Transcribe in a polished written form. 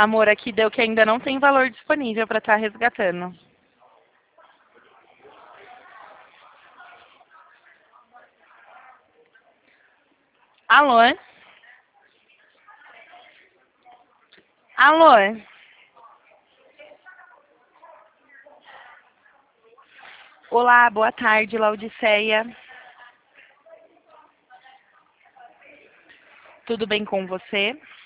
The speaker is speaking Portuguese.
Amor, aqui deu que ainda não tem valor disponível para estar resgatando. Alô? Alô? Olá, boa tarde, Laudiceia. Tudo bem com você?